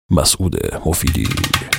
مسعود مفیدی.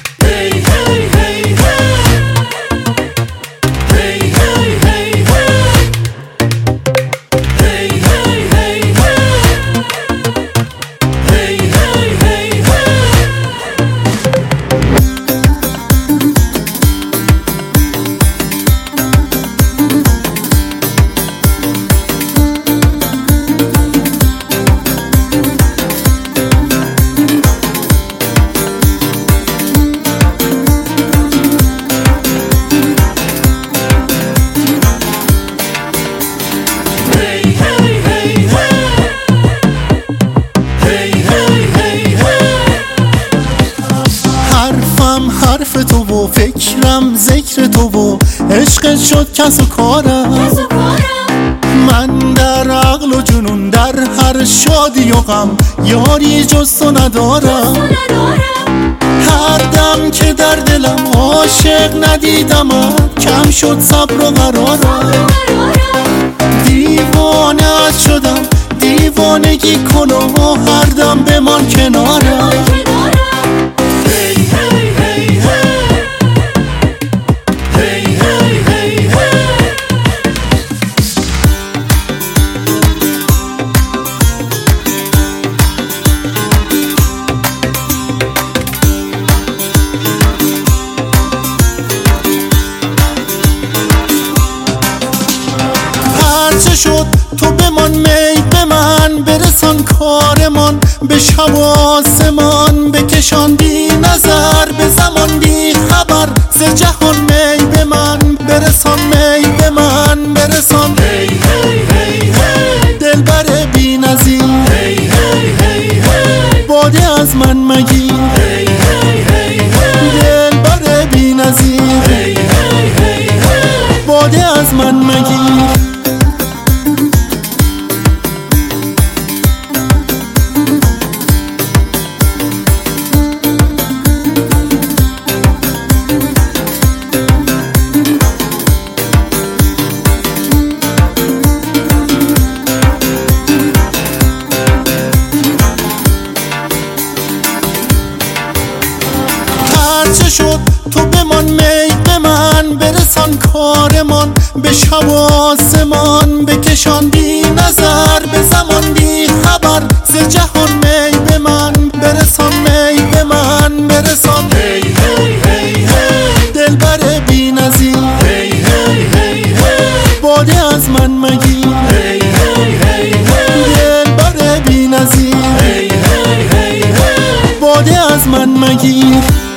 حرف تو و فکرم ذکر تو و عشقت شد کس و کارم. من در عقل و جنون در هر شادی و غم یاری جز تو ندارم. هر دم که در دلم عاشق ندیدمت کم شد صبر و قرارم. دیوانه شدم دیوانگی کن و هر دم بمان کنارم. چه شد تو بمان می به من برسان کارمان به شب و آسمان بکشان بی نظر به زمان بی خبر ز جهان می به من برسان می به من برسان. دلبر بی نظیر باده از من مگیر. دلبر بی نظیر باده از من مگیر. چه شد تو بمان می به من برسان کارمان به شب و آسمان بکشان بی نظر به زمان بی خبر ز جهان می به من برسان می به من برسان. دلبر بی نظیر باده از من مگیر. دلبر بی نظیر باده از من مگیر.